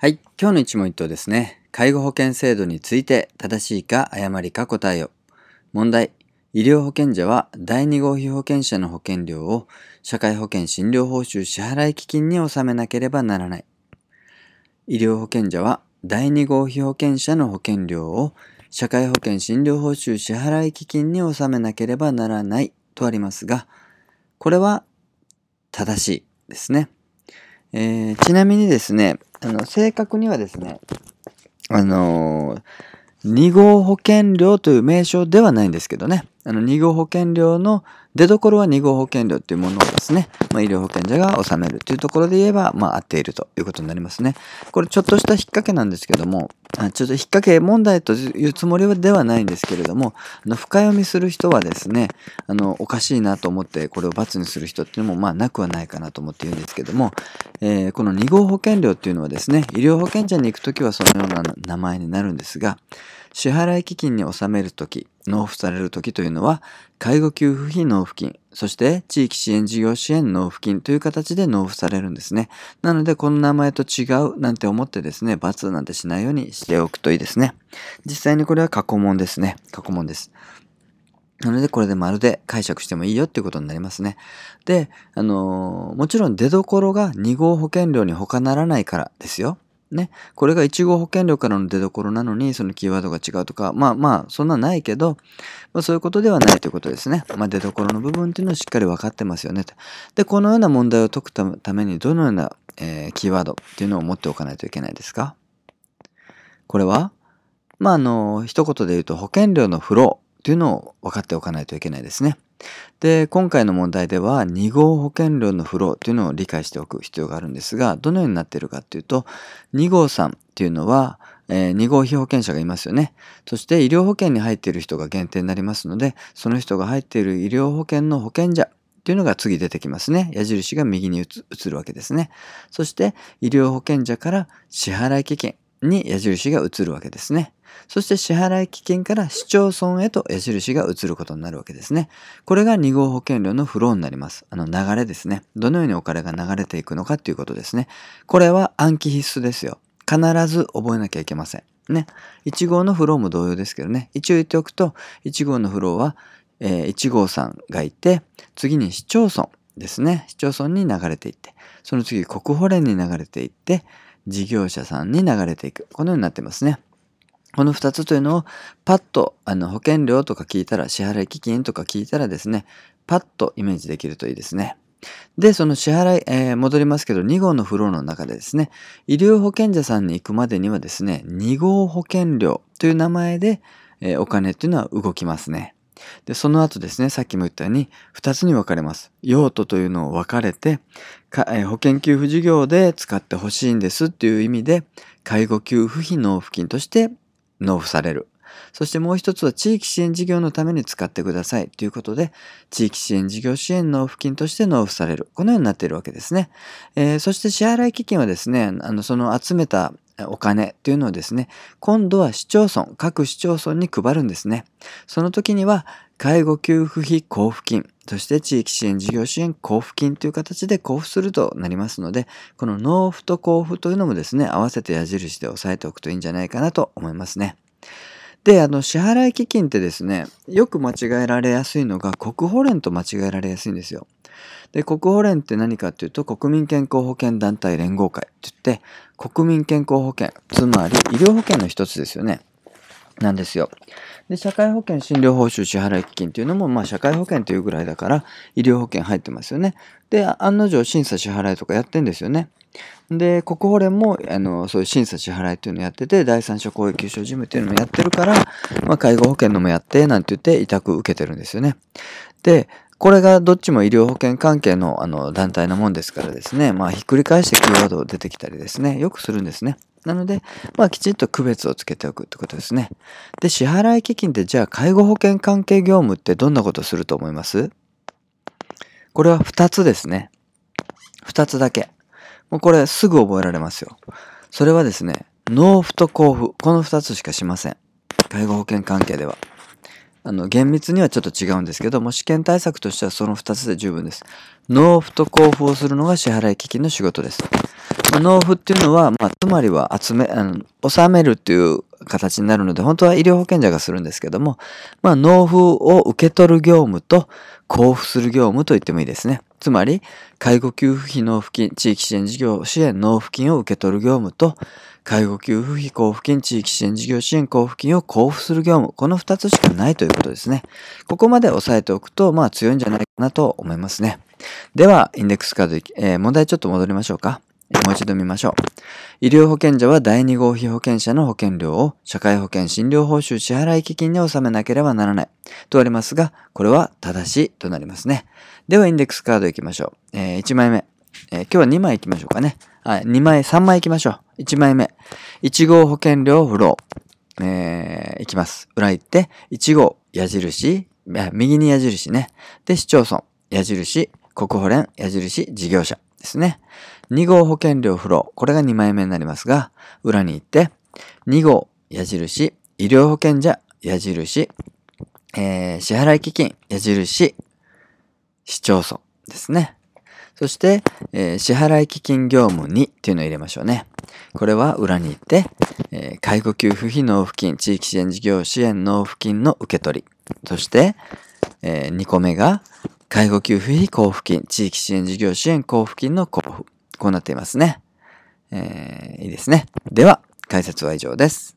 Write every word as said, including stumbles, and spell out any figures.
はい、今日の一問一答ですね。介護保険制度について正しいか誤りか答えよ。問題。医療保険者はだいに号被保険者の保険料を社会保険診療報酬支払基金に納めなければならない。医療保険者はだいに号被保険者の保険料を社会保険診療報酬支払基金に納めなければならないとありますが、これは正しいですね。えー、ちなみにですね、あの正確にはですね、あのー、に号保険料という名称ではないんですけどね、あのに号保険料の出所はに号保険料というものをですね、まあ、医療保険者が納めるというところで言えば、まあ、合っているということになりますね。これちょっとした引っ掛けなんですけども、あちょっと引っ掛け問題というつもりではないんですけれども、あの深読みする人はですね、あのおかしいなと思ってこれを×にする人っていうのもまあなくはないかなと思って言うんですけども、えー、このに号保険料っていうのはですね、医療保険者に行くときはそのような名前になるんですが、支払基金に納めるとき、納付されるときというのは、介護給付費納付金、そして地域支援事業支援納付金という形で納付されるんですね。なので、この名前と違うなんて思ってですね、×なんてしないようにしておくといいですね。実際にこれは過去問ですね。過去問です。なので、これでまるで解釈してもいいよっていうことになりますね。で、あのー、もちろん出所がに号保険料に他ならないからですよ。ね。これがいち号保険料からの出所なのに、そのキーワードが違うとか、まあまあ、そんなないけど、まあ、そういうことではないということですね。まあ、出所の部分っていうのをしっかり分かってますよねと。で、このような問題を解くために、どのような、えー、キーワードっていうのを持っておかないといけないですか？これは、まあ、あの、一言で言うと、保険料のフローっていうのを分かっておかないといけないですね。で、今回の問題ではに号保険料のフローというのを理解しておく必要があるんですが、どのようになっているかっていうと、に号さんっていうのは、えー、に号被保険者がいますよね。そして医療保険に入っている人が限定になりますので、その人が入っている医療保険の保険者っていうのが次出てきますね。矢印が右に移るわけですね。そして医療保険者から支払基金に矢印が移るわけですね。そして支払基金から市町村へと矢印が移ることになるわけですね。これがに号保険料のフローになります。あの流れですね。どのようにお金が流れていくのかということですね。これは暗記必須ですよ。必ず覚えなきゃいけません。ね。いち号のフローも同様ですけどね。一応言っておくと、いち号のフローは、えー、いち号さんがいて、次に市町村ですね。市町村に流れていって、その次国保連に流れていって、事業者さんに流れていく。このようになってますね。このふたつというのをパッとあの保険料とか聞いたら、支払基金とか聞いたらですね、パッとイメージできるといいですね。で、その支払い、えー、戻りますけど、に号のフローの中でですね、医療保険者さんに行くまでにはですね、に号保険料という名前で、えー、お金っていうのは動きますね。で、その後ですね、さっきも言ったようにふたつに分かれます。用途というのを分かれて、かえー、保険給付事業で使ってほしいんですっていう意味で、介護給付費納付金として納付される。そしてもう一つは地域支援事業のために使ってくださいということで、地域支援事業支援納付金として納付される。このようになっているわけですね。えー、そして支払基金はですね、あのその集めたお金というのをですね、今度は市町村、各市町村に配るんですね。その時には、介護給付費交付金、そして地域支援事業支援交付金という形で交付するとなりますので、この納付と交付というのもですね、合わせて矢印で押さえておくといいんじゃないかなと思いますね。で、あの、支払基金ってですね、よく間違えられやすいのが国保連と間違えられやすいんですよ。で、国保連って何かっていうと、国民健康保険団体連合会って言って、国民健康保険、つまり医療保険の一つですよね。なんですよ。で、社会保険診療報酬支払基金っていうのも、まあ社会保険というぐらいだから、医療保険入ってますよね。で、案の定審査支払いとかやってんですよね。で、国保連も、あの、そういう審査支払いっていうのをやってて、第三者公益求償事務っていうのもやってるから、まあ介護保険のもやって、なんて言って委託受けてるんですよね。で、これがどっちも医療保険関係のあの団体なもんですからですね、まあひっくり返してキーワード出てきたりですね、よくするんですね。なので、まあきちんと区別をつけておくってことですね。で、支払基金ってじゃあ介護保険関係業務ってどんなことすると思います？これはふたつですね。ふたつだけ。もうこれすぐ覚えられますよ。それはですね、納付と交付。このふたつしかしません。介護保険関係では。 あの、厳密にはちょっと違うんですけども、試験対策としてはそのふたつで十分です。納付と交付をするのが支払基金の仕事です。まあ、納付っていうのは、まあ、つまりは集め、あの、納めるっていう形になるので、本当は医療保険者がするんですけども、まあ、納付を受け取る業務と交付する業務と言ってもいいですね。つまり、介護給付費納付金、地域支援事業支援納付金を受け取る業務と、介護給付費交付金、地域支援事業支援交付金を交付する業務。このふたつしかないということですね。ここまで押さえておくと、まあ強いんじゃないかなと思いますね。では、インデックスカード、えー、問題ちょっと戻りましょうか。もう一度見ましょう。医療保険者はだいに号被保険者の保険料を社会保険診療報酬支払基金に納めなければならないとありますが、これは正しいとなりますね。ではインデックスカードいきましょう。えー、いちまいめ、えー、今日はにまいいきましょうかね。はい、にまい、さんまいいきましょう。いちまいめ、いち号保険料不労。えー、いきます。裏行って、いち号矢印、右に矢印ね。で、市町村、矢印、国保連、矢印、事業者ですね。に号保険料不労。これがにまいめになりますが、裏に行って、に号矢印、医療保険者、矢印、えー、支払基金、矢印、市町村ですね。そして、えー、支払基金業務にっていうのを入れましょうね。これは裏に行って、えー、介護給付費納付金、地域支援事業支援納付金の受け取り。そして、えー、にこめが、介護給付費交付金、地域支援事業支援交付金の交付。こうなっていますね。えー、いいですね。では、解説は以上です。